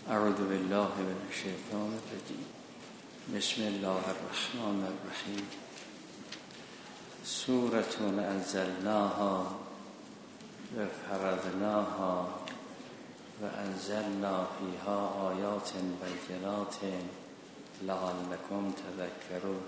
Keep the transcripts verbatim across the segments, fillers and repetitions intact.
اعوذ بالله من الشیطان الرجیم. بسم الله الرحمن الرحیم. سورة انزلناها و فرضناها و انزلنا فیها آیات بینات لعلکم تذکرون.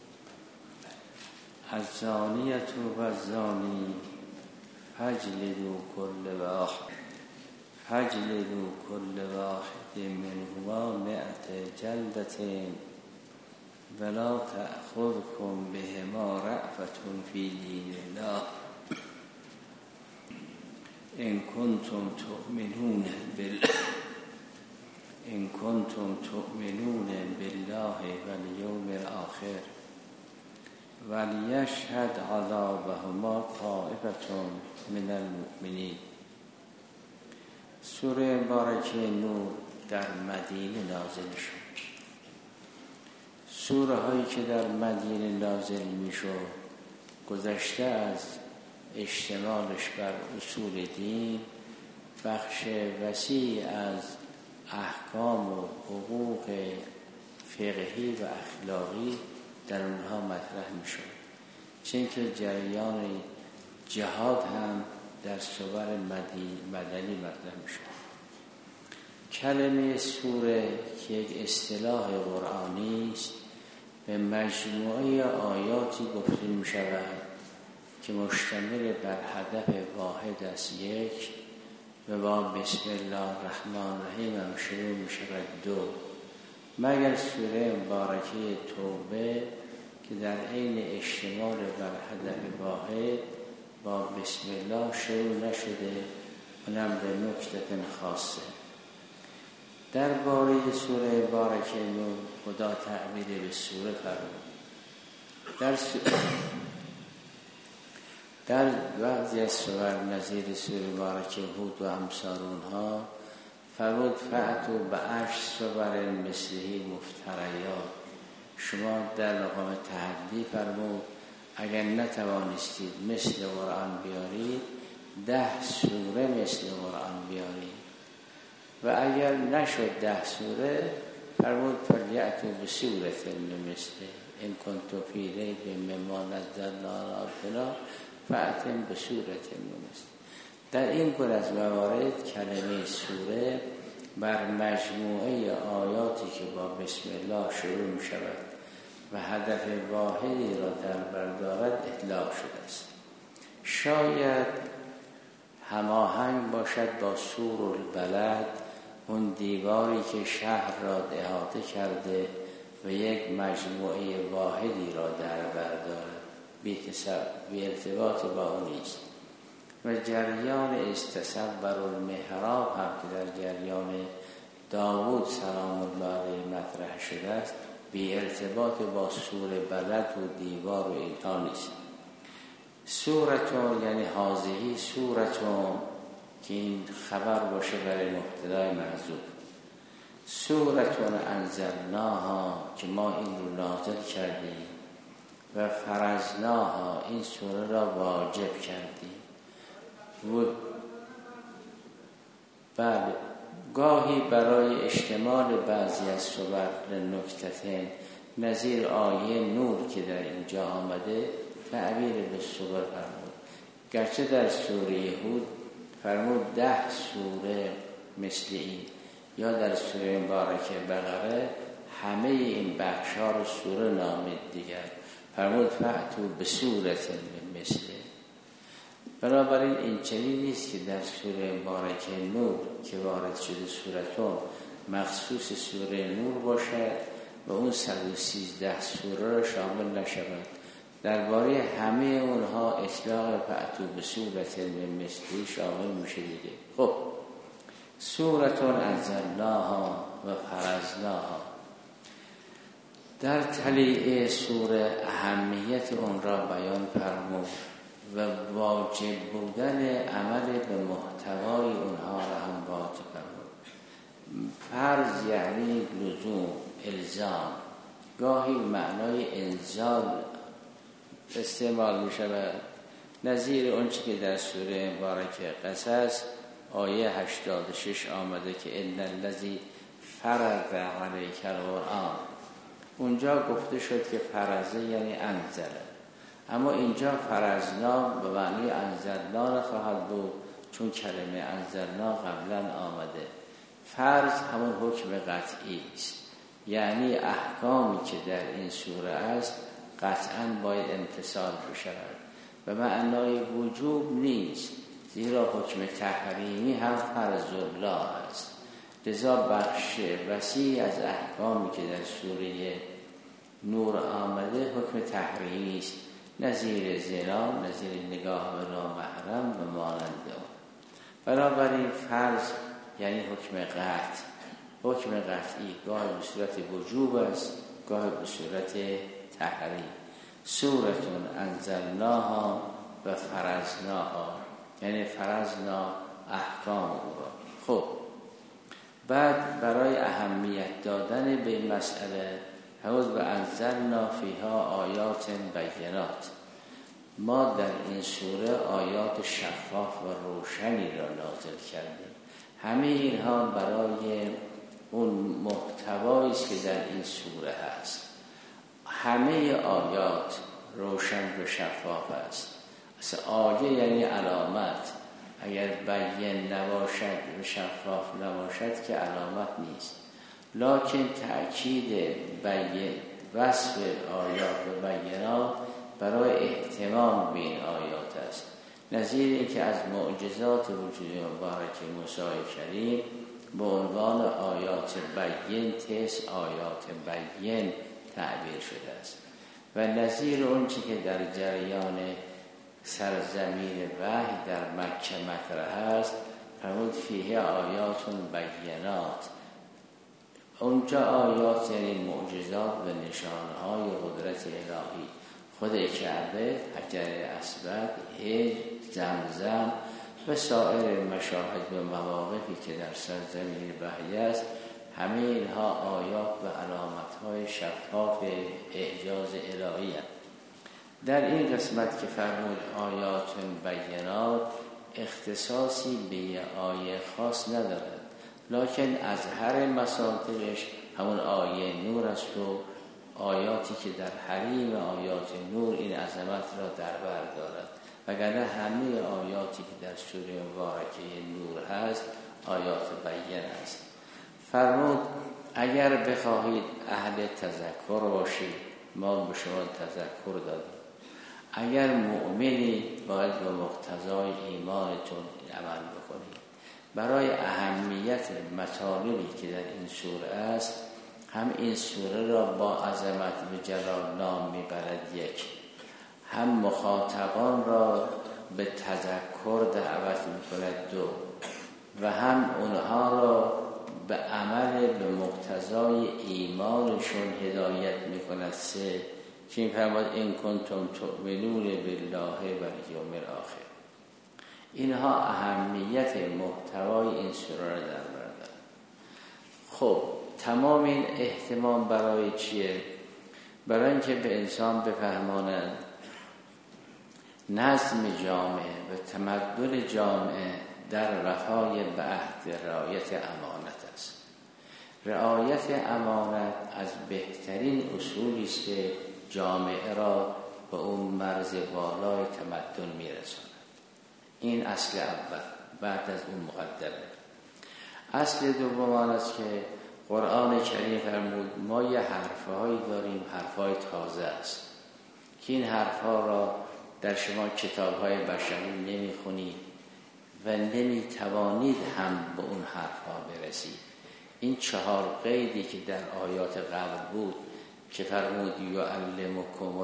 الزانیة و الزانی فاجلدوا كل واحد فاجلدوا كل واحد منهما مئة جلدة ولا تأخذكم بهما رأفة في دين الله إن كنتم تؤمنون بالله إن كنتم تؤمنون بالله واليوم الآخر وليشهد عذابهما طائفة من المؤمنين. سوره مبارکه نور در مدینه نازل شد. سوره هایی که در مدینه نازل می شد گذشته از اشتمالش بر اصول دین، بخش وسیع از احکام و حقوق فقهی و اخلاقی در اونها مطرح می شد. چون که جریان جهاد هم در صور مدنی مطرح می شد. کلمه سوره که یک اصطلاح قرآنی است به مجموعه آیاتی گفته می شود که مشتمل بر هدف واحد است. یک، و با بسم الله الرحمن الرحیم هم شروع می شود. دو، مگر سوره مبارکه توبه که در عین اشتمال بر هدف واحد با بسم الله شروع نشده، اونم به نکته خاصه. در باره سوره مبارکه نور خدا تعبیر به سوره فرمود. در سوره در بعضی از سور نظیر سوره مبارکه هود و امثال اونها فرمود فأتوا بعشر سور مثله مفتریات. شما در مقام تحدی فرمود اگر نتوانستید مثل قرآن بیارید ده سوره مثل قرآن بیارید، و اگر نشد ده سوره فرمود فلیأتوا بسورة مثله ان کنتم فی ریب مما نزلنا علی عبدنا فأتوا بسورة مثله. در این گونه از موارد کلمه سوره بر مجموعه آیاتی که با بسم الله شروع می شود و هدف واحدی را در بر دارد اطلاق شده است. شاید هماهنگ باشد با سور البلد، اون دیواری که شهر را احاطه کرده و یک مجموعه واحدی را در بر دارد، بی ارتباط با اون نیست. و جریان استصور المحراب هم که در جریان داوود سلام الله علیه مطرح شده است، بی ارتباط با سور بلد و دیوار و اینها نیست. سورتون یعنی حاضهی سورتون که این خبر باشه برای مبتدای محذوف. سورتون انزلناها که ما این رو نازل کردیم و فرضناها این سوره را واجب کردیم. و بله، گاهی برای اشتمال بعضی از سور نکتتین نظیر آیه نور که در اینجا آمده تعبیر به سور فرمود. گرچه در سوره هود فرمود ده سوره مثل این، یا در سوره مبارکه بقره همه این بخش ها رو سوره نامید دیگر فرمود فأتوا بسورة مثله. بنابراین این چنین نیست که در سوره مبارکه نور که وارد شده سورتون مخصوص سوره نور باشد و اون صد و سیزده سوره را شامل نشود. درباره همه اونها اطلاق فأتوا بسورة مثله شامل میشه دیگه. خب، سورتون انزلناها و فرضناها. در تلیع سوره اهمیت اون را بیان فرمود و واجب بودن عمل به محتوای اونها را هم واجب فرمود. فرض یعنی لزوم، الزام. گاهی معنای انزال استعمال می شود، نظیر اون چی که در سوره مبارکه قصص آیه هشتاد و شش آمده که ان الذی فرض علیک القرآن. اونجا گفته شد که فرضه یعنی انزله، اما اینجا فرضنا به معنی انزلنا خواهد بود، چون کلمه انزلنا قبلا آمده. فرض همون حکم قطعی است، یعنی احکامی که در این سوره است قطعا باید امتثال بشود. به معنای وجوب نیست، زیرا حکم تحریمی هم فرض الله است. لذا بخش وسیع از احکامی که در سوره نور آمده حکم تحریمی است، نظیر زنا، نظیر نگاه به نامحرم و مانند آن. بنابراین فرض یعنی حکم قطع. حکم قطعی گاه به صورت وجوب است، گاه به صورت تحریم. سورتون انزلناها و فرضناها، یعنی فرضنا احکام او را. خب بعد برای اهمیت دادن به این مسئله حوض به انزلنا فیها آیات بینات، ما در این سوره آیات شفاف و روشنی را نازل کردیم. همه اینها برای اون محتوایی است که در این سوره هست. همه آیات روشن و شفاف است. اصلا آیه یعنی علامت، اگر بیان نباشد و شفاف نباشد که علامت نیست. لکن تأکید بیان وصف آیات و بیانات برای اهتمام به این آیات است. نظیر این که از معجزات وجود مبارک موسی کریم به عنوان آیات بیان تس آیات بیان تعبیر شده است. و نظیر اون چی که در جریان سرزمین وحی در مکه مطرح است، فرمود فیه آیاتون بینات. اونجا آیات یعنی معجزات و نشانهای قدرت الهی، خود کعبه، حجر اسود، حج، زمزم و سایر مشاهد و مواقفی که در سرزمین وحی است، همه اینها آیات و علامت‌های شفاف اعجاز الهی است. در این قسمت که فرمود آیات بینات اختصاصی به یه آیه خاص ندارد، لکن از هر مساطرش همون آیه نور است و آیاتی که در حریم آیات نور این عظمت را در بر دارد. وگرنه همه آیاتی که در سوره مبارکه نور هست آیات بیان است. فرمود اگر بخواهید اهل تذکر باشید ما به شما تذکر دادیم، اگر مؤمنی باید به مقتضای ایمانتون عمل بکنید. برای اهمیت مطالبی که در این سوره است، هم این سوره را با عظمت و جلال نام میبرد یک، هم مخاطبان را به تذکر دعوت میکند دو، و هم اونها را به عمل به مقتضای ایمانشون هدایت میکند سه، که این فرمود این کنتم تؤمنون بالله و الیوم الاخر. اینها اهمیت محتوای این سوره را در بر دارد. خب تمام این اهتمام برای چیه؟ برای اینکه به انسان بفهماند نظم جامعه و تمدن جامعه در وفای به عهد رعایت امانت است. رعایت امانت از بهترین اصولی است که جامعه را به اون مرز بالای تمدن میرساند. این اصل اول، بعد از اون مقدمه. اصل دوم آن است که قرآن کریم فرمود ما یه حرفهایی داریم، حرفهای تازه است که این حرفها را در شما کتابهای بشری نمیخونید و نمیتوانید هم به اون حرفها برسید. این چهار قیدی که در آیات قبل بود که فرمود یعلمکم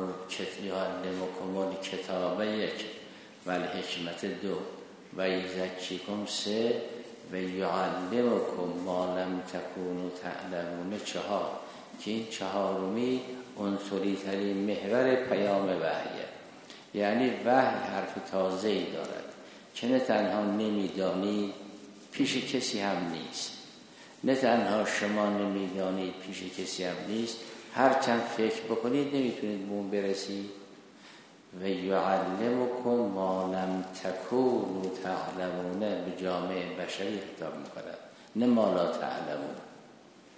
الکتاب یک و الحکمت دو و یزکیکم سه و یعلمکم ما لم تکونوا تعلمون چهار، که این چهارمی عنصری ترین محور پیام وحیه. یعنی وحی حرف تازه‌ای دارد که نه تنها نمیدانید پیش کسی هم نیست، نه تنها شما نمیدانید پیش کسی هم نیست، هر چند فکر بکنید نمیتونید به اون برسید. و یعلمکم ما لم تکونوا تعلمون، به جامعه بشری خطاب می‌کند، نه ما لا تعلمون.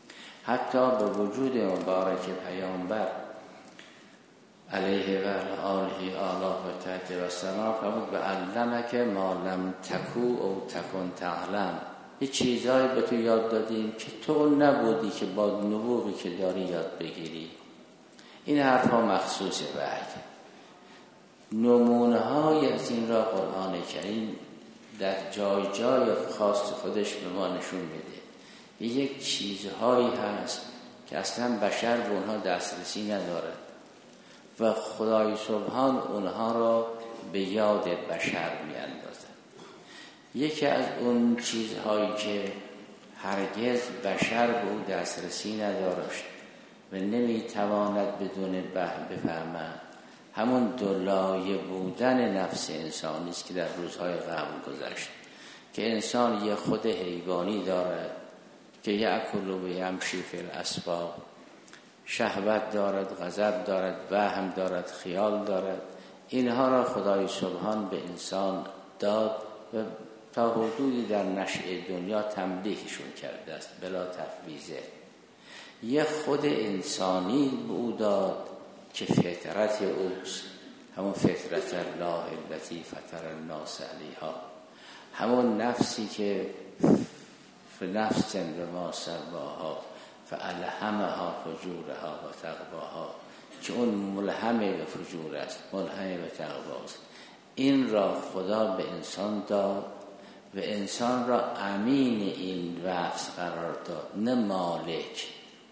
حتی به وجود مبارک پیامبر علیه و آله آلاف و تحت و سنا فرمود به علمک ما لم تکو او تکن تعلم، یه چیزایی به تو یاد دادیم که تو نبودی که با نبوغی که داری یاد بگیری. این حرف ها مخصوص وحی. نمونه های از این را قرآن کریم در جای جای خاص خودش به ما نشون میده. یک چیزهایی هست که اصلا بشر به اونها دسترسی ندارد و خدای سبحان اونها را به یاد بشر میاندازد. یکی از اون چیزهایی که هرگز بشر به او دسترسی نداشت و نمیتواند بدون وحی بفهمد، همون دولایه بودن نفس انسانی است که در روزهای قبل گذشت، که انسان یه خود حیوانی دارد که یأکل و یمشی فی الاسواق، شهوت دارد، غضب دارد، وهم دارد، خیال دارد. اینها را خدای سبحان به انسان داد و تا حدودی در نشأه دنیا تملیکشون کرده است بلا تفویضه. یه خود انسانی به او داد که فطرت اوست، همون فطرت الله التي فطر الناس علیها، همون نفسی که نفس به ما سواها فالهمها فجورها و تقواها، که اون ملهم به فجور است، ملهم به تقواست. این را خدا به انسان داد و انسان را امین این نفس قرار داد، نه مالک.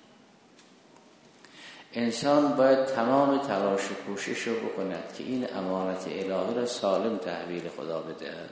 انسان باید تمام تلاش و کوشش رو بکند که این امانت الهی را سالم تحویل خدا بدهد.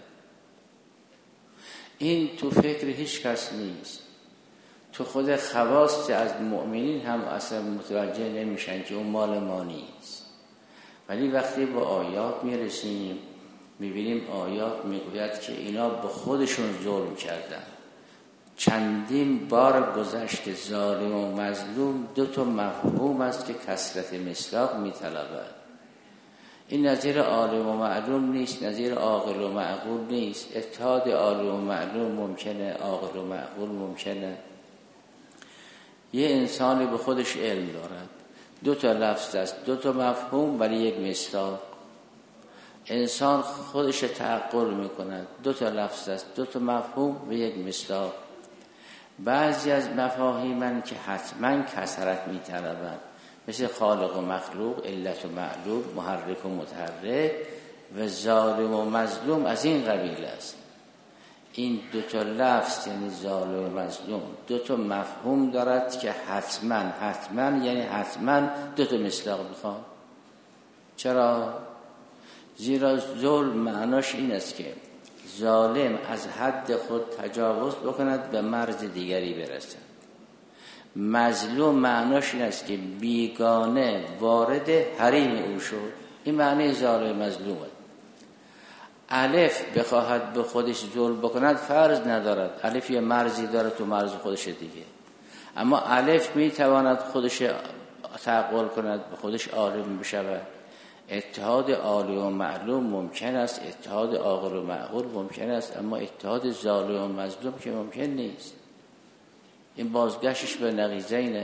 این تو فکر هیچ کس نیست. تو خود خواص از مؤمنین هم اصلا متوجه نمیشن که اون مال ما نیست. ولی وقتی با آیات میرسیم میبینیم آیات میگوید که اینا به خودشون ظلم کردن. چندین بار گذشت که ظالم و مظلوم دو تا مفهوم است که کثرت مصداق میطلبد. این نظیر عالم و معلوم نیست، نظیر عاقل و معقول نیست. اتحاد عالم و معلوم ممکنه، عاقل و معقول ممکنه. یه انسانی به خودش علم دارد، دو تا لفظ است، دو تا مفهوم ولی یک مصداق. انسان خودش تعقل میکند، دو تا لفظ است، دو تا مفهوم و یک مصداق. بعضی از مفاهیمن که حتما کثرت میطلبند، مثل خالق و مخلوق، علت و معلول، محرک و متحرک و ظالم و مظلوم از این قبیل است. این دو تا لفظ یعنی ظالم و مظلوم دو تا مفهوم دارد که حتما حتما یعنی حتما دو تا مصداق میخواد. چرا؟ زیرا ظلم معناش این است که ظالم از حد خود تجاوز بکند به مرز دیگری برسد. مظلوم معناش این است که بیگانه وارد حریم او شد. این معنی ظالم مظلومه. الف بخواهد به خودش ظلم بکند فرض ندارد. الف یه مرزی داره تو مرز خودش دیگه. اما الف میتواند خودش تعقل کند، به خودش عالم بشود. اتحاد عالی و معلوم ممکن است، اتحاد عاقل و معقول ممکن است، اما اتحاد ظالم و مظلوم که ممکن نیست. این بازگشتش به نقیضه اینه.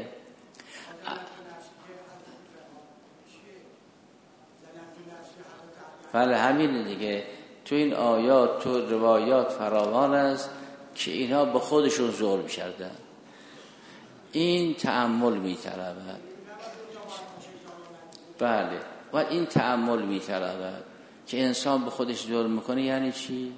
بله همین دیگه. تو این آیات تو روایات فراوان است که اینا به خودشون ظلم کردن. این تأمل می‌طلبد. بله و این تأمل می‌طلبد که انسان به خودش ظلم میکنه. یعنی چی؟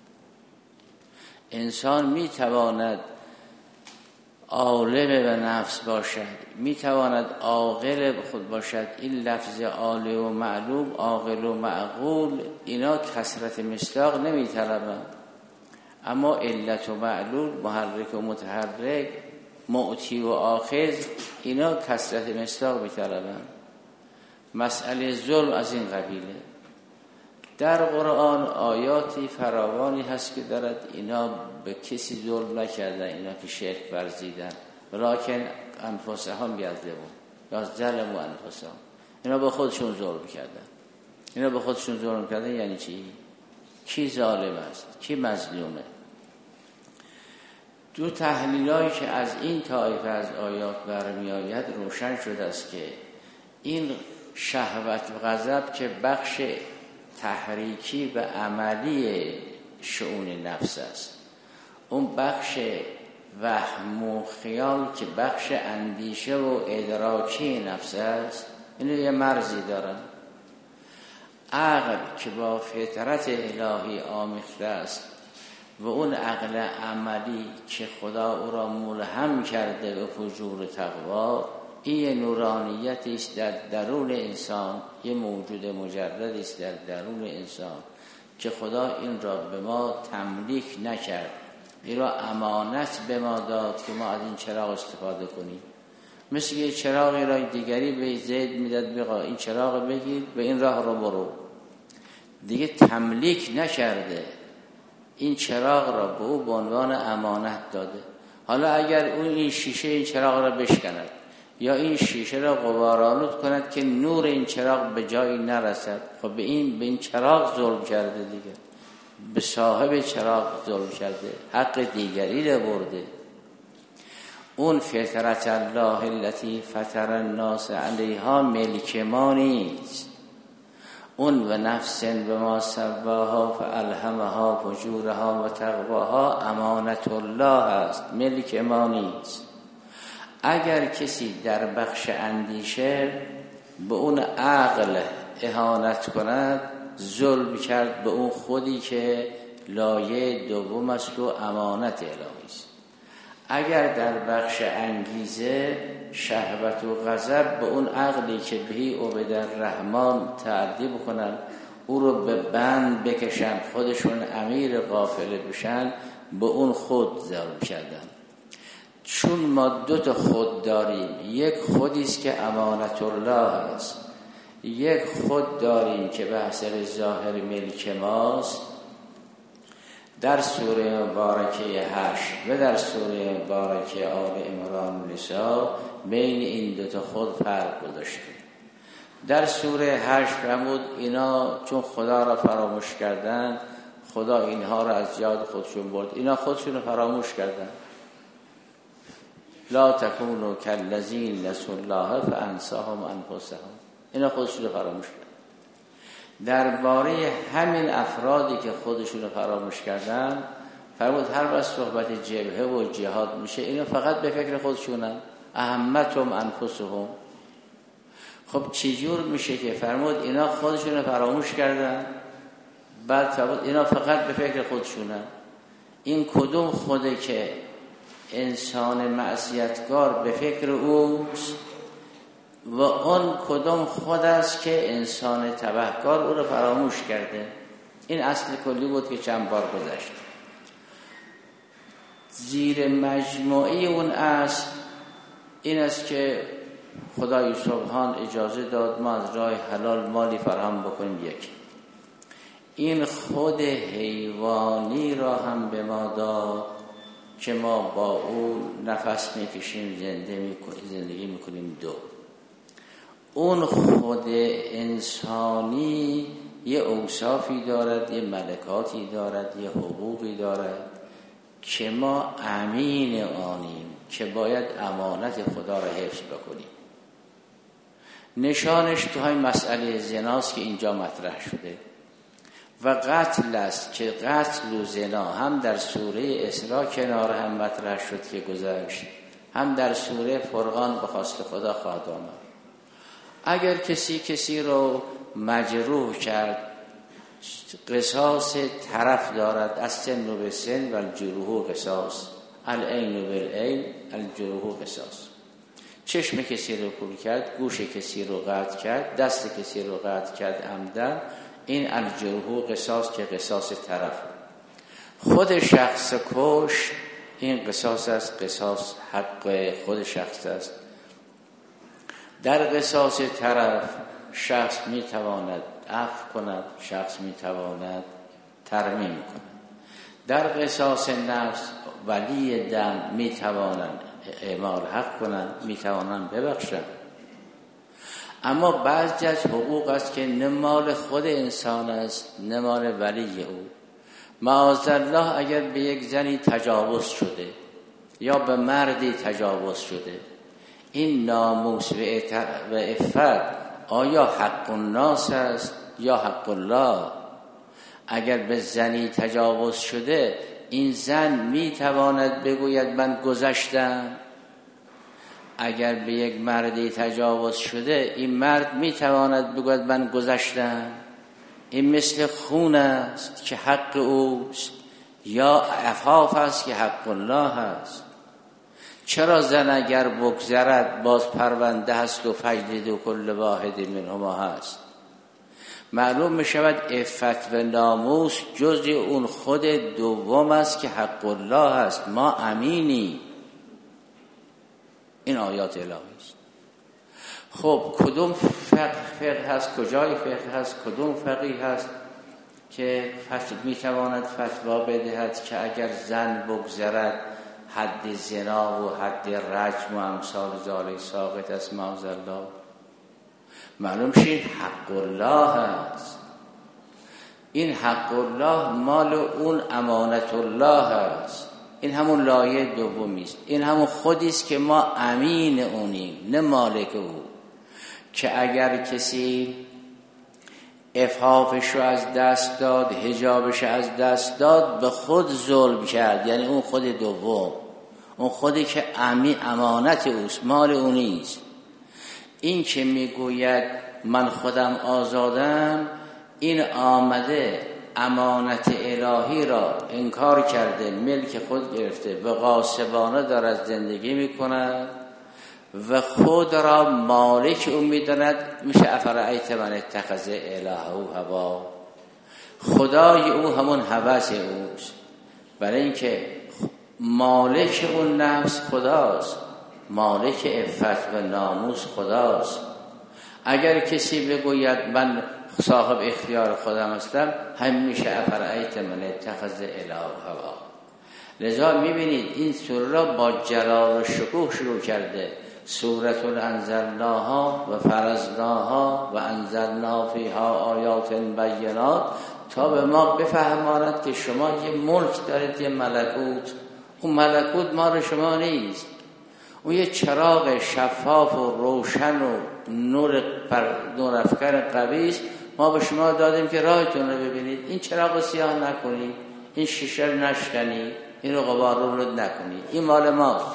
انسان میتواند عالم به نفس باشد، میتواند عاقل به خود باشد. این لفظ عالم و معلوم، عاقل و معقول، اینا کثرت مصداق نمیطلبند. اما علت و معلول، محرک و متحرک، معطی و آخذ، اینا کثرت مصداق میطلبند. مسئله ظلم از این قبیله. در قرآن آیاتی فراوانی هست که دارد اینا به کسی ظلم نکردن، اینا که شرک ورزیدن، ولکن انفسهم یظلمون یا ظلموا انفسهم، اینا به خودشون ظلم کردن. اینا به خودشون ظلم کردن یعنی چی؟ کی ظالم است؟ کی مظلومه؟ دو تحلیلایی که از این طایفه از آیات برمی آید روشن شده است که این شهوت و غضب که بخش تحریکی و عملی شؤون نفس است، اون بخش وهم و خیال که بخش اندیشه و ادراکی نفس است، اینو یه مرزی دارن. عقل که با فطرت الهی آمیخته است و اون عقل عملی که خدا او را ملهم کرده به فجور تقوا، این نورانیتی است در درون انسان، یه موجود مجردی است در درون انسان که خدا این را به ما تملیک نکرد، این را امانت به ما داد که ما از این چراغ استفاده کنیم. مثل یه چراغی را دیگری به زید میداد بگا این چراغ بگیر به این راه رو برو، دیگه تملیک نکرده، این چراغ را به او به عنوان امانت داده. حالا اگر اون این شیشه این چراغ را بشکند یا این شیشه را غبارآلود کند که نور این چراغ به جایی نرسد، خب به این به این چراغ ظلم کرده دیگه، به صاحب چراغ ظلم کرده، حق دیگری را برده. اون فطرت الله التي فطر الناس علیها ملک ما نیست. اون و نفس به ما سواها فالهمها فجورها و تقواها امانت الله است، ملک ما نیست. اگر کسی در بخش اندیشه به اون عقل اهانت کند، ظلم کرد به اون خودی که لایه دوم است و امانت الهی است. اگر در بخش انگیزه شهوت و غضب به اون عقلی که بهی عبد الرحمن تعدیب کنن، او رو به بند بکشن، خودشون امیر قافله بشن، به اون خود ظلم کردن. چون ما دو تا خود داریم، یک خودی است که امانت الله است، یک خود داریم که به حسب ظاهر ملک ماست. در سوره مبارکه هشت و در سوره مبارکه آل عمران و نساء بین این دو تا خود فرق گذاشته. در سوره هشت فرمود اینا چون خدا را فراموش کردن، خدا اینها را از یاد خودشون برد. اینا خودشون رو فراموش کردن. لا تکونوا کالذین نسوا الله فانساهم انفسهم. اینا خودشون رو فراموش کردن. درباره همین افرادی که خودشون رو فراموش کردن فرمود هر وقت صحبت جبهه و جهاد میشه اینا فقط به فکر خودشونن، اهمتهم انفسهم. خب چجور میشه که فرمود اینا خودشون رو فراموش کردن، بعد فرمود اینا فقط به فکر خودشونن؟ این کدوم خوده که انسان معصیتگار به فکر اوست و اون کدوم خود است که انسان تبهکار او رو فراموش کرده؟ این اصل کلی بود که چند بار گذشت. زیر مجموعه اون اصل این است که خدای سبحان اجازه داد ما از راه حلال مالی فراهم بکنیم. یک این خود حیوانی را هم به ما داد که ما با او نفس میکشیم، زنده میکنیم، زندگی میکنیم. دو اون خود انسانی یه اوصافی دارد، یه ملکاتی دارد، یه حقوقی دارد که ما امین آنیم که باید امانت خدا را حفظ بکنیم. نشانش تو های مسئله زناست که اینجا مطرح شده و قتل است که قتل و زنا هم در سوره اسراء کنار هم مطرح شد که گذشت، هم در سوره فرقان به خواست خدا خواهد آمد. اگر کسی کسی رو مجروح کرد، قصاص طرف دارد، از سن و به سن و الجروح قصاص، العین بالعین الجروح قصاص. چشم کسی رو کور کرد، گوش کسی رو قطع کرد، دست کسی رو قطع کرد عمدن، این الجروح قصاص که قصاص طرف. خود شخص کش این قصاص است، قصاص حق خود شخص است. در قصاص طرف شخص میتواند عفو کند، شخص میتواند ترمیم کند. در قصاص نفس ولی دم میتوانند اعمال حق کنند، میتوانند ببخشند. اما بعضی از حقوق است که نه مال خود انسان است نه مال ولی او. معاذالله اگر به یک زنی تجاوز شده یا به مردی تجاوز شده، این ناموس و عفت آیا حق الناس است یا حق الله؟ اگر به زنی تجاوز شده، این زن میتواند بگوید من گذشتم؟ اگر به یک مردی تجاوز شده، این مرد میتواند بگوید من گذشتم؟ این مثل خون است که حق اوست یا عفاف است که حق الله است؟ چرا زن اگر بگذرد باز پرونده هست و فجلدوا کل واحد منهما هست؟ معلوم می شود عفت و ناموس جزء اون خود دوم است که حق الله است. ما امینی. این آیات الهی است. خب کدوم فقه فقه هست؟ کجای فقه هست؟ کدوم فقیه هست که می تواند فتوا بدهد که اگر زن بگذرد حد زنا و حد رجم و امثال ذالک ساقط است معاذالله؟ معلوم شد حق الله است. این حق الله مال اون امانت الله است. این همون لایه دومی است. این همون خودی است که ما امین اونیم، نه مالک او. که اگر کسی عفافش رو از دست داد، حجابش از دست داد، به خود ظلم کرد. یعنی اون خود دوم، اون خودی که امین امانت اوست، مال او نیست. این که میگوید من خودم آزادم، این آمده امانت الهی را انکار کرده، ملک خود گرفته و غاصبانه دارد زندگی میکند و خود را مالک او میداند. میشه افرأیت من اتخذ الهه هوا، خدای او همون هوس اوست. برای اینکه مالک اون نفس خداست، مالک عفت و ناموس خداست. اگر کسی بگوید من صاحب اختیار خودم هستم، همیشه افرأیت من اتخذ اله هوا. لذا میبینید این سوره را با جلال و شکوه شروع کرده. سورة انزلناها و فرضناها و انزلنا فیها آیات بینات، تا به ما بفهماند که شما یه ملک دارید، یه ملکوت. اون ملکوت مال شما نیست. اون یه چراغ شفاف و روشن و نور پر نور افکار قوی است. ما به شما دادیم که راهتون رو ببینید. این چراغ سیاه نکنید، این شیشه رو نشکنید، این رو غبار رو نکنید. این مال ماست.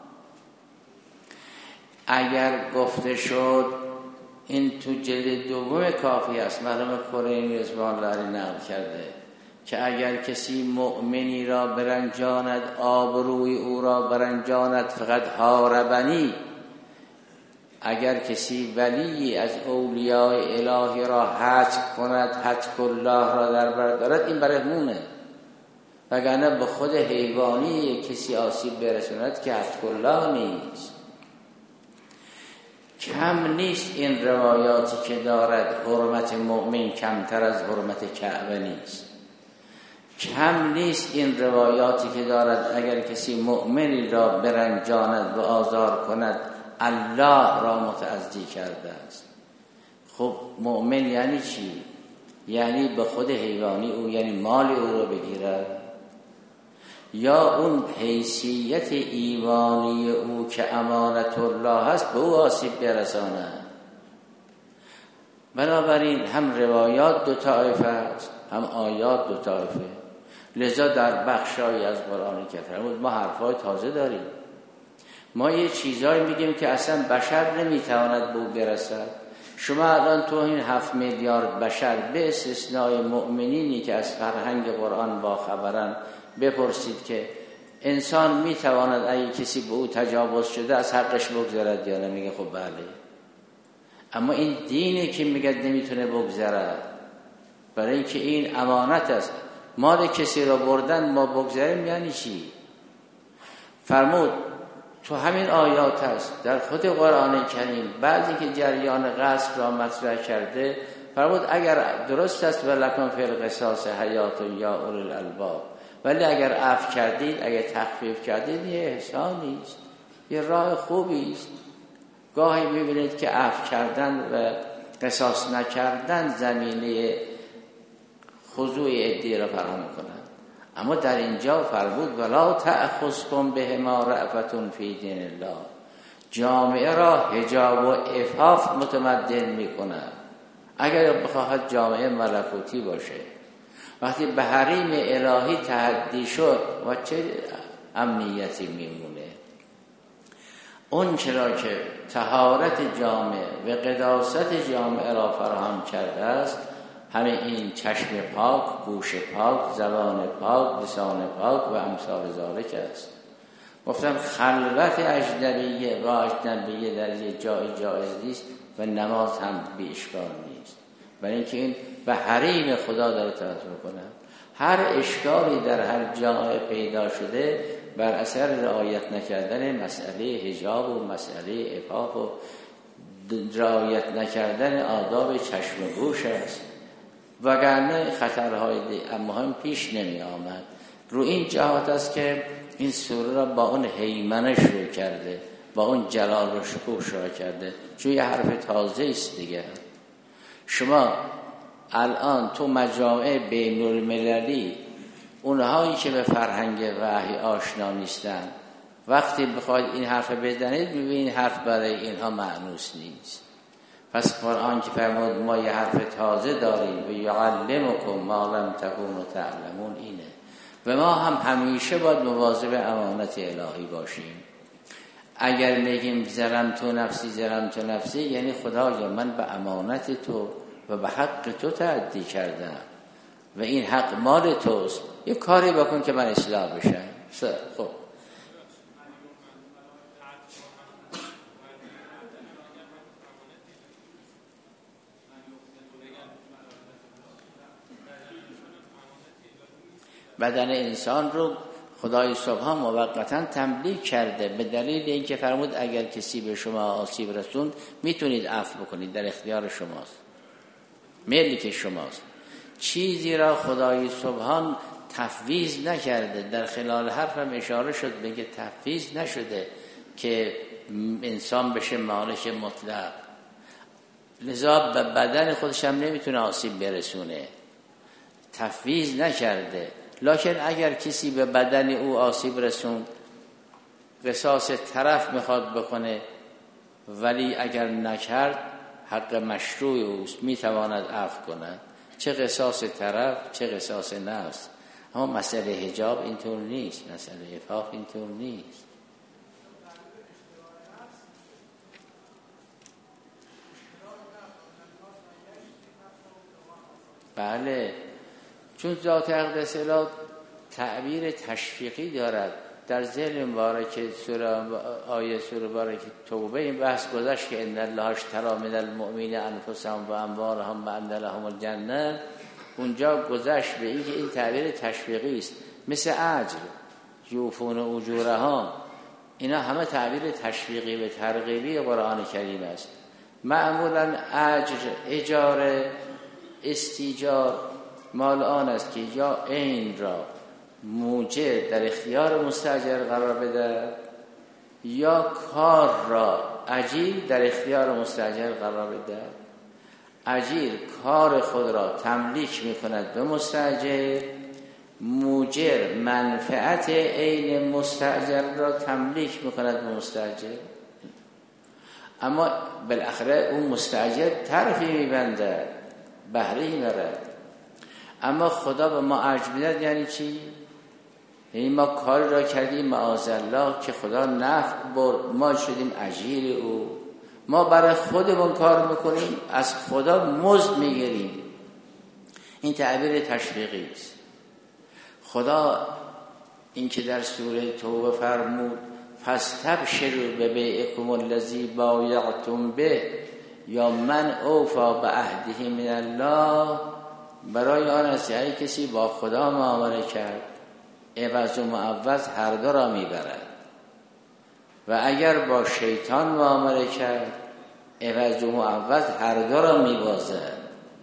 اگر گفته شد، این تو جلد دوم کافی است، مرحوم کریم رضوان الله علیه نقل کرده که اگر کسی مؤمنی را برنجاند، آبروی او را برنجاند، فقط هاربنی. اگر کسی ولی از اولیاء الهی را حتک کند، حتک الله را در بر دارد، این برای مونه. وگرنه به خود حیوانی کسی آسیب برسوند که حتک الله نیست. کم نیست این روایاتی که دارد حرمت مؤمن کمتر از حرمت کعبه نیست. کم نیست این روایاتی که دارد اگر کسی مؤمنی را برنجاند و آزار کند، الله را متعدی کرده است. خب مؤمن یعنی چی؟ یعنی به خود حیوانی او، یعنی مال او را بگیرد، یا اون حیثیت ایمانی او که امانت الله هست به او آسیب برساند. بنابراین هم روایات دو طایفه است، هم آیات دو طایفه. لذا در بخشایی از قرآن که فرمود ما حرفای تازه داریم. ما یه چیزایی میگیم که اصلا بشر نمیتواند به او برسد. شما الان تو این هفت میلیارد بشر به استثنای مؤمنینی که از فرهنگ قرآن با خبرن بپرسید که انسان میتواند اگه کسی به او تجاوز شده از حقش بگذرد یا نه؟ میگه خب بله. اما این دینی که میگه نمیتونه بگذرد، برای اینکه این امانت است. مال کسی را بردن ما بگذاریم یعنی چی؟ فرمود تو همین آیات هست در خود قرآن کریم، بعضی که جریان غصب را مطرح کرده، فرمود اگر درست است ولکم فی القصاص حیات یا اولی الالباب، ولی اگر عفو کردید، اگر تخفیف کردید، یه احسانی است، یه راه خوبی است. گاهی میبینید که عفو کردن و قصاص نکردن زمینه خضوع عدی را فراهم می‌کند. اما در اینجا فرمود ولا تأخذکم بهما رأفة فی دین الله، جامعه را حجاب و عفاف متمدن میکند. اگر بخواهد جامعه ملکوتی باشه، وقتی به حریم الهی تحدی شد و چه امنیتی میمونه؟ اون چرا که طهارت جامعه و قداست جامعه را فراهم کرده است، همه این چشم پاک، گوش پاک، زبان پاک، لسان پاک و امثال ذالک است. گفتم خلوت اجنبیه و اجنبیه در یک جای جایز نیست و نماز هم بی اشکال نیست، برای اینکه این به حریم خدا داره تعاطف میکنه. هر اشکالی در هر جای پیدا شده بر اثر رعایت نکردن مسئله حجاب و مسئله عفاف و رعایت نکردن آداب چشم و گوش است، وگرنه خطرهای مهم پیش نمی آمد. رو این جهات است که این سوره را با اون هیمنه شروع کرده، با اون جلال و شکوه شروع کرده، چون یه حرف تازه است دیگه. شما الان تو مجامع بین المللی اونهایی که به فرهنگ وحی آشنا نیستن، وقتی بخواید این حرف بزنید میبینید حرف برای اینها معنوس نیست. پس قرآن که فرمود ما یه حرف تازه داریم و یعلمکم ما لم تکونوا تعلمون اینه، و ما هم همیشه باید مواظب امانت الهی باشیم. اگر میگیم ظلمت نفسی ظلمت نفسی، یعنی خدایا من به امانت تو و به حق تو تعدی کردم و این حق مال توست، یه کاری بکن که من اصلاح بشم. خب بدن انسان رو خدای سبحان موقتا تملیک کرده، به دلیل اینکه فرمود اگر کسی به شما آسیب رسوند میتونید عفو بکنید، در اختیار شماست، ملک شماست. چیزی را خدای سبحان تفویض نکرده. در خلال حرفم اشاره شد بگه تفویض نشده که انسان بشه مالک مطلق، لذا به بدن خودش هم نمیتونه آسیب برسونه، تفویض نکرده. لکن اگر کسی به بدن او آسیب رسوند، قصاص طرف میخواد بکنه، ولی اگر نکرد حق مشروع اوست، میتواند عفو کند، چه قصاص طرف چه قصاص نفس. اما مسئله حجاب اینطور نیست، مسئله عفاف اینطور نیست. بله، چون ذات اقدس اله تعبیر تشویقی دارد. در ذهن مبارک سوره آیه سوره مبارک توبه این بحث گذشت که ان الله اشتری من المؤمنین انفسهم و اموالهم بان لهم الجنه. اونجا گذشت به این که این تعبیر تشویقی است، مثل اجر، یوفون اجورهم، اینا همه تعبیر تشویقی و ترغیبی قرآن کریم است. معمولا اجر، اجاره، استیجار مال آن است که یا عین را موجه در اختیار مستاجر قرار بده، یا کار را اجیر در اختیار مستاجر قرار بده. اجیر کار خود را تملیک میکند به مستاجر، موجر منفعت عین مستاجر را تملیک میکند به مستاجر. اما بالاخره اون مستاجر طرفی میبنده، بهره میبرد. اما خدا به ما اجر میدهد یعنی چی؟ یعنی ما کاری را کردیم معاذالله که خدا نفع برد، ما شدیم اجیر او. ما برای خودمون کار میکنیم، از خدا مزد میگیریم. این تعبیر تشویقی است. خدا این که در سوره توبه فرمود فاستبشروا ببیعکم الذی بایعتم به، یا من اوفا بعهده من الله، برای آن است که کسی با خدا معامله کرد عوض و معوض هر دو را میبرد، و اگر با شیطان معامله کرد عوض و معوض هر دو را میبازد.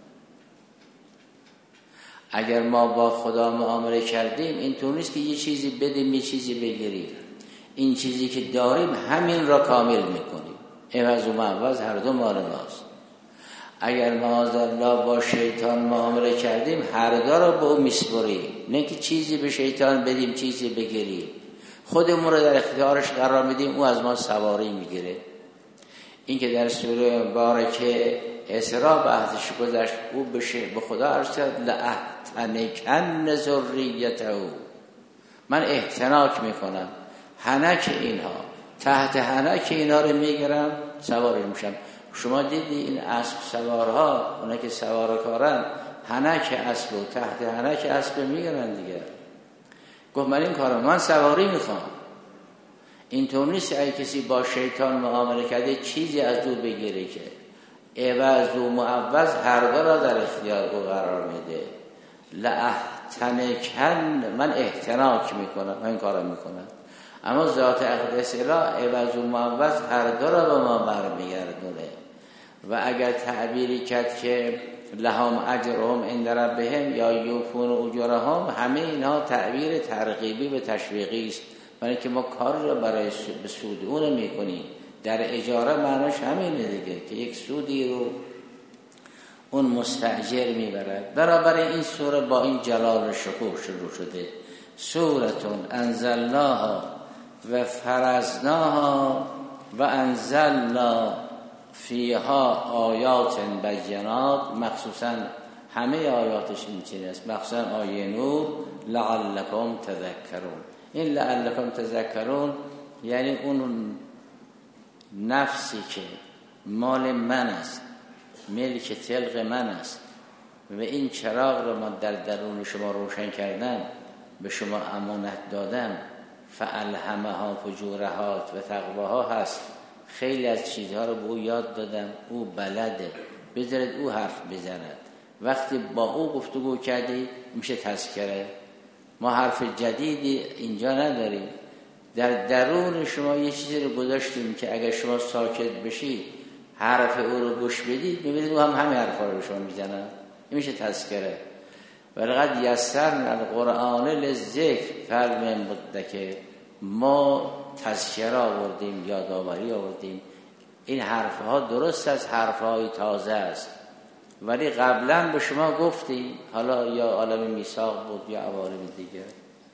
اگر ما با خدا معامله کردیم اینطور نیست که یه چیزی بدیم یه چیزی بگیریم، این چیزی که داریم همین را کامل میکنیم، عوض و معوض هر دو مال ماست. اگر معاذالله با شیطان معامله کردیم هر دو رو به او میسپریم، نه که چیزی به شیطان بدیم چیزی بگیریم، خودمون رو در اختیارش قرار میدیم او از ما سواری میگیره. این که در سوره مبارکه اسراء بحثش گذشت، او بشه به خدا عرض کرد لأحتنکن ذریته، من احتناک میکنم حنک اینها، تحت حنک اینها رو میگیرم سواری میشم. شما دیدی این اسب سوارها، اونا که سوارکارن حنک اسب و تحت حنک اسب میگیرن دیگه. گفت من این کارم، من سواری میخوام. اینطور نیست اگه کسی با شیطان معامله کرده چیزی از او بگیره که عوض و معوض هر دو را در اختیار او قرار میده. لأحتنکن، من احتناک میکنم، من این کارا میکنم. اما ذات اقدس اله عوض و معوض هر دو را به ما برمیگردونه. و اگر تعبیری کرد که لهم اجرهم عند ربهم یا یوفون اجورهم، همه اینها تعبیر ترغیبی و تشویقی است، برای که ما کار را برای به سود اون میکنیم. در اجاره معناش همینه دیگه، که یک سودی رو اون مستاجر میبرد. برابر این سوره با این جلال و شکوه شروع شده. سورتون انزلناها و فرضناها و انزلنا فیها آیات بینات، مخصوصا همه آیاتش این چیز است، مخصوصا آیه نور لعلکم تذکرون. این لعلکم تذکرون یعنی اون نفسی که مال من است، ملک تلق من است و این چراغ رو من در درون شما روشن کردم، به شما امانت دادم، فالهمها فجورها و تقواها هست. خیلی از چیزها رو به او یاد دادم، او بلده، بذارید او حرف بزند. وقتی با او گفتگو کردی میشه تذکره. ما حرف جدیدی اینجا نداریم، در درون شما یه چیزی رو گذاشتیم که اگر شما ساکت بشید حرف او رو گوش بدید میبینید او هم همه حرفا رو به شما میزنه. این میشه تذکره. ولقد یسرنا القرآن للذکر فهل من مدکر، ما تذکره آوردیم، یادآوری آوردیم. این حرفها درست از حرفهای تازه است، ولی قبلا به شما گفتیم، حالا یا عالم میثاق بود یا عوالم دیگر.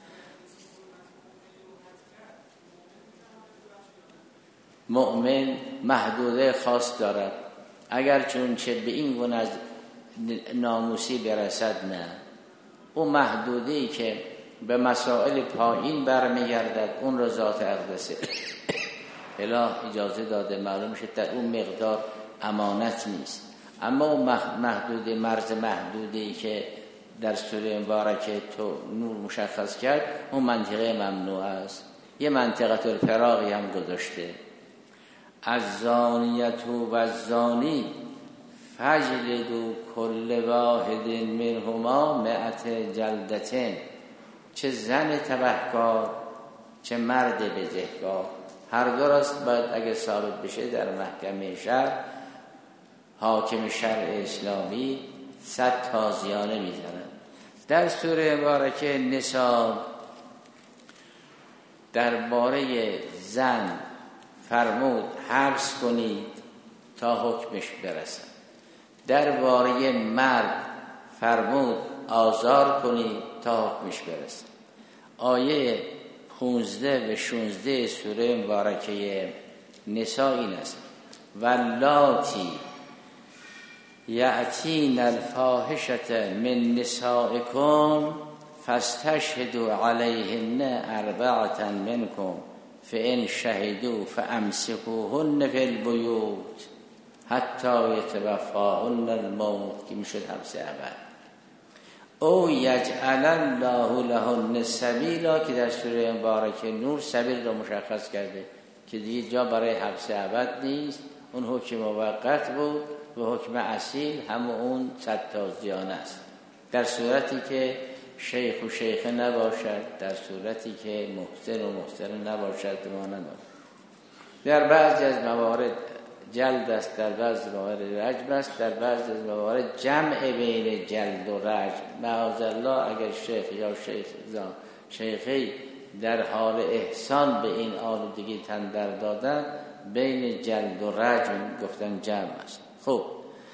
مؤمن محدوده خاص دارد، اگر چون چه به این گونه از ناموسی برسد نه، اون محدوده‌ای که به مسائل پایین برمیگردد اون را ذات اقدسه اله اجازه داده. معلوم شد در اون مقدار امانت نیست. اما اون محدوده، مرز محدوده‌ای که در سوره مبارکه تو نور مشخص کرد، اون منطقه ممنوع است. یه منطقه الفراغی هم گذاشته. از زانیت و الزانی فجلدوا کل واحد منهما مئت جلدتین. چه زن تبهکار چه مرد بزهکار، هر دو راست باید اگه ثابت بشه در محکمه شرع، حاکم شرع اسلامی صد تازیانه میزنن. در سوره مبارکه نساء درباره زن فرمود حبس کنید تا حکمش برسد. درباره مرد فرمود آزار کنید تا حکمش برسد. آیه پانزده و شانزده سوره مبارکه نساء این است: واللاتی یأتین الفاحشة من نسائکم فاستشهدوا علیهن اربعة منکم فإن شهدوا فامسکوهن فی البیوت حتی یتوفاهن الموت، که میشد حبس ابد. او یجعل الله لهن سبیلا، که در سوره مبارکه نور سبیل را مشخص کرده که دیگه جا برای حبس ابد نیست. اون حکم موقت بود و حکم اصیل هم اون صد تازیانه است، در صورتی که شیخ و شیخه نباشد، در صورتی که محسن و محسن نباشد ما نباشد. در بعضی از موارد جلد است، در بعضی موارد رجم است، در بعضی از موارد جمع بین جلد و رجم. معاذالله اگر شیخ یا شیخ شیخی در حال احسان به این آلودگی تن در دادن، بین جلد و رجم گفتن جمع است. خب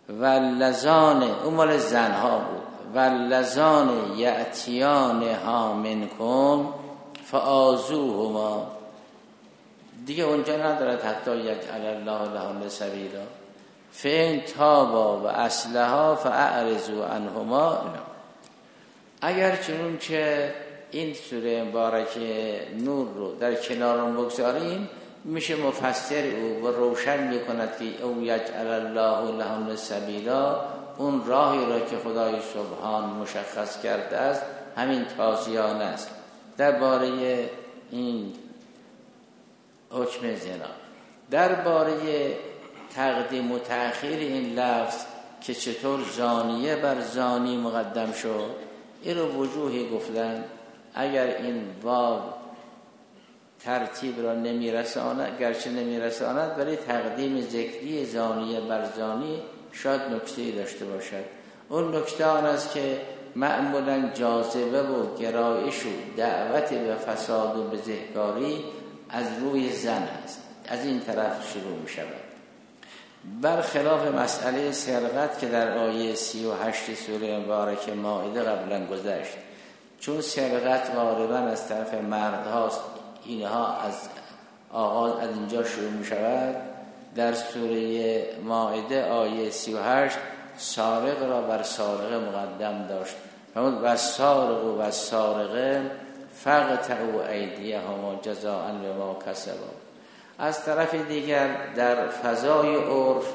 و لذان، اون مال زنها بود، و لذان یأتیان ها منکم فآذوهما، دیگه اونجا ندارد حتی یجعل الله لهن سبیلا، فإن تابا و اصلحا فاعرضوا عنهما. اگر چنون که این سوره مبارکه نور رو در کنارم بگذاریم، میشه مفسر او و روشن میکند که او یجعل الله لهن سبیلا، اون راهی را که خدای سبحان مشخص کرده است همین تازیانه است. درباره این حکم زنا، درباره تقدیم و تأخیر این لفظ که چطور زانیه بر زانی مقدم شد، این رو وجوهی گفتن. اگر این واو ترتیب را نمیرساند، گرچه نمیرساند، ولی تقدیم ذکری زانیه بر زانی شاید نکته‌ای داشته باشد. اون نکته آن است که معمولا جاذبه و گرایش و دعوت به فساد و بزهکاری از روی زن است، از این طرف شروع می شود، برخلاف مسئله سرقت که در آیه سی و هشت سوره مبارکه مائده قبلا گذشت. چون سرقت غالبا از طرف مرد هاست، اینها از آغاز از اینجا شروع می شود. در سوره مائده آیه سی و هشت سارق را بر سارقه مقدم داشت، همون و سارق و سارقه فقطعوا ایدیهما جزاء بما کسبوا. از طرف دیگر در فضای عرف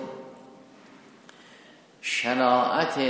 شناعت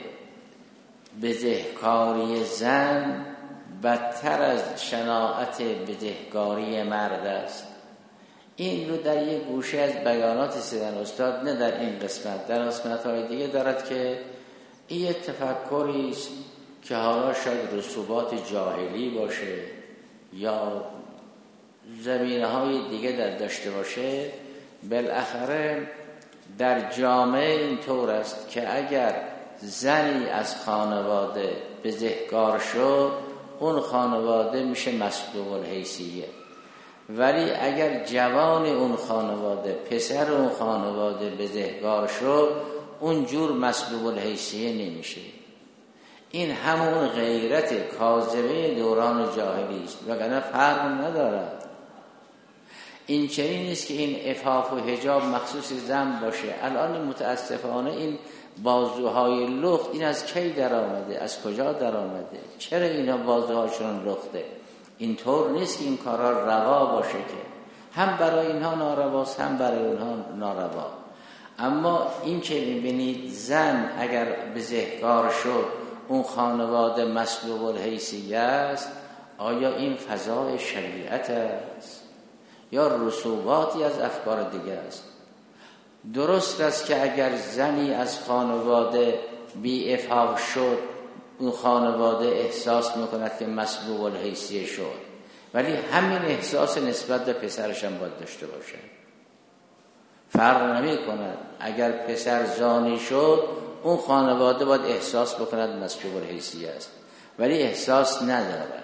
بزهکاری زن بدتر از شناعت بزهکاری مرد است. این رو در یک گوشه از بیانات سیدن استاد، نه در این قسمت، در قسمت‌های دیگه دارد که این تفکری است که حالا شاید رسوبات جاهلی باشه یا زمینه‌های دیگه در داشته باشه. بالاخره در جامعه اینطور است که اگر زنی از خانواده بزهکار شد، اون خانواده میشه مسلوب الحیثیه، ولی اگر جوان اون خانواده، پسر اون خانواده بزهکار شد، اون جور مسلوب الحیثیه نمیشه. این همون غیرت کاذبه دوران جاهلی است، وگرنه فرق ندارد. این چنین نیست که این عفاف و حجاب مخصوص زن باشه. الان متاسفانه این بازوهای لخت، این از کی در آمده؟ از کجا در آمده؟ چرا اینا بازوهاشون لخته؟ اینطور نیست که این کارها روا باشه، که هم برای اینها نارواست هم برای اونها ناروا. اما این که میبینید زن اگر بزهکار شد اون خانواده مسلوب الحیثیه است، آیا این فضای شریعت است یا رسوباتی از افکار دیگه است؟ درست است که اگر زنی از خانواده بی عفاف شد، اون خانواده احساس میکند که مسلوب الحیثیه شد، ولی همین احساس نسبت به پسرش هم باید داشته باشه. فرق نمی کند. اگر پسر زانی شد، اون خانواده باید احساس بکند مسلوب الحیثیه است، ولی احساس ندارد.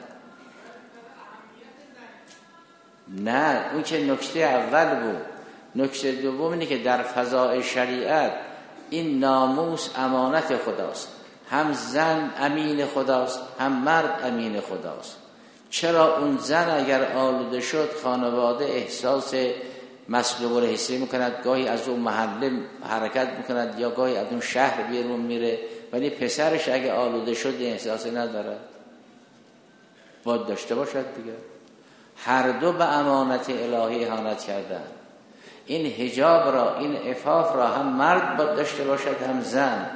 نه، اون که نکته اول بود. نکته دوم اینه که در فضای شریعت این ناموس امانت خداست، هم زن امین خداست هم مرد امین خداست. چرا اون زن اگر آلوده شد، خانواده احساس مسلوب الحیثیه میکند، گاهی از اون محله حرکت میکند یا گاهی از اون شهر بیرون میره، ولی پسرش اگه آلوده شد احساس نداره، باید داشته باشد دیگه. هر دو به امانت الهی اهانت کردن. این حجاب را، این عفاف را هم مرد باید داشته باشد هم زن.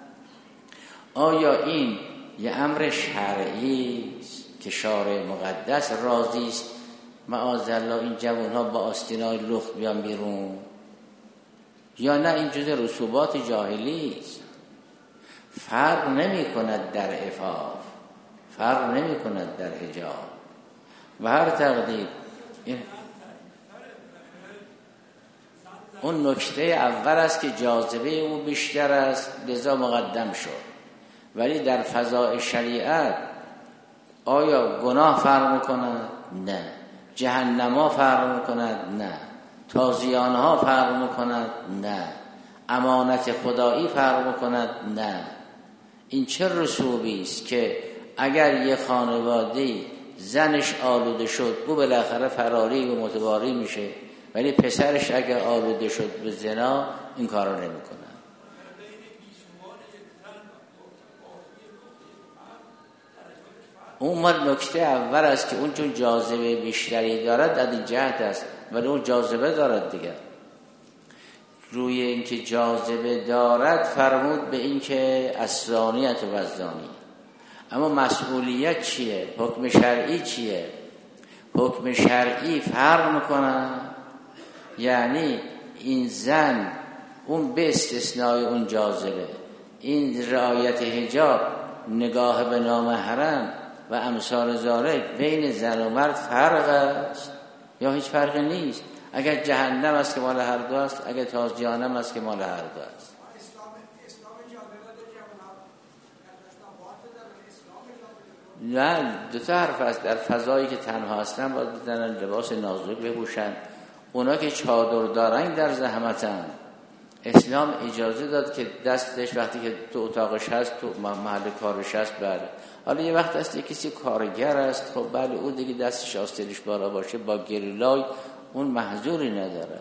آیا این یه امر شرعی است که شارع مقدس راضی است معاذالله این جوانها با آستینای لخت بیان بیرون، یا نه این جزء رسوبات جاهلی است؟ فرق نمی کند در عفاف، فرق نمی کند در حجاب و هر تقدیر. این اون نکته اول است که جاذبه او بیشتر است، لذا مقدم شد. ولی در فضای شریعت آیا گناه فرق میکند؟ نه. جهنما فرق میکند؟ نه. تازیانها فرق میکند؟ نه. امانت خدایی فرق بکند؟ نه. این چه رسوبی است که اگر یه خانواده زنش آلوده شد او بالاخره فراری و متواری میشه، ولی پسرش اگر آلوده شد به زنا این کارو نمیکنه. اون مال نکته اول است که اون چون جاذبه بیشتری دارد از این جهت است، ولی اون جاذبه دارد دیگر. روی اینکه جاذبه دارد فرمود به اینکه الزانیة و الزانی. اما مسئولیت چیه؟ حکم شرعی چیه؟ حکم شرعی فرق میکنه، یعنی این زن اون به استثنای اون جاذبه، این رعایت حجاب، نگاه به نامحرم و امثال ذالک بین زن و مرد فرق است یا هیچ فرقی نیست؟ اگر جهنم است که مال هر دو است، اگر تازیانم است که مال هر دو است. نه، دو تا حرف است. در فضایی که تنها هستن باید بدنن لباس نازک بپوشن. اونا که چادر دارن در زحمتن. اسلام اجازه داد که دستش وقتی که تو اتاقش هست، تو محل کارش هست، بله. حالا یه وقت هست یه کسی کارگر است، خب بله او دیگه دستش آستینش بالا باشه با گریلای اون محظوری نداره.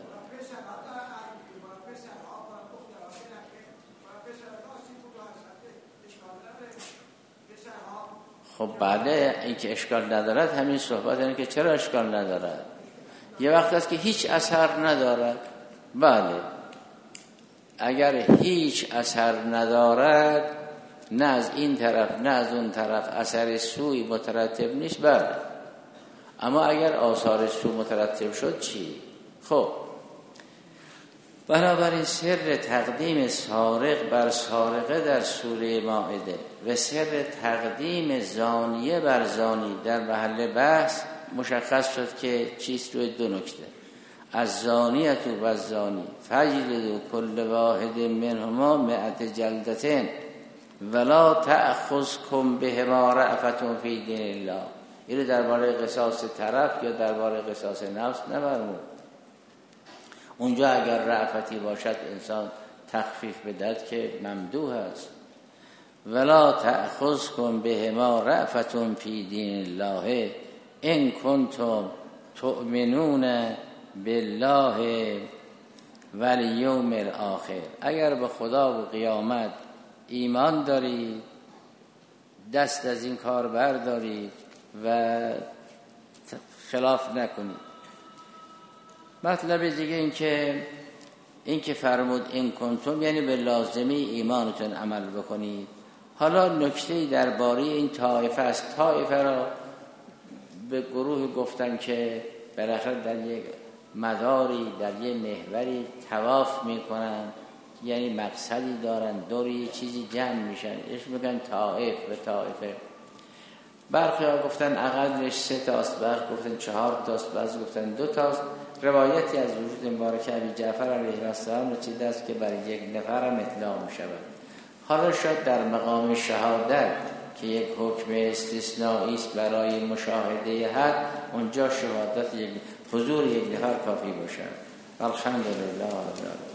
خب بله، این که اشکال ندارد همین صحبت اینه که چرا اشکال ندارد. یه وقت هست که هیچ اثر ندارد، بله. اگر هیچ اثر ندارد، نه از این طرف نه از اون طرف اثر سوی مترتب نیست، بله. اما اگر آثار سو مترتب شد چی؟ خب بنابراین سر تقدیم سارق بر سارقه در سوره مائده و سر تقدیم زانیه بر زانی در محل بحث مشخص شد که چیست روی دو نکته. از زانیه و از زانی فجلدوا کل واحد منهما مئة جلدة ولا تأخذکم بهما رأفة فی دین الله. این درباره قصاص طرف یا درباره قصاص نفس نفرمود. اونجا اگر رأفتی باشد انسان تخفیف بدهد که ممدوح است. ولا تأخذکم بهما رأفة فی دین الله ان کنتم تؤمنون بالله والیوم الاخر. اگر به خدا و قیامت ایمان دارید دست از این کار بردارید و خلاف نکنید. مطلب دیگه این که این که فرمود این کنتم یعنی به لازمه ایمانتون عمل بکنید. حالا نکته درباره این طایفه است. طایفه را به گروه گفتن که بالاخره در یک مداری در یک محوری طواف میکنن، یعنی مقصدی دارن، دوری چیزی جمع میشن، اش میگن طائف و طائفه. برخی ها گفتن اقلش سه تاست، برخی گفتن چهار تاست، بعضی گفتن دو تاست. روایتی از وجود مبارک ابی جعفر علیه السلام رسیده است که برای یک نفر هم اطلاق میشود. حالا شاید در مقام شهادت که یک حکم استثنایی است برای مشاهده حد، اونجا شهادت یک حضور یک نفر کافی باشد. الحمدلله.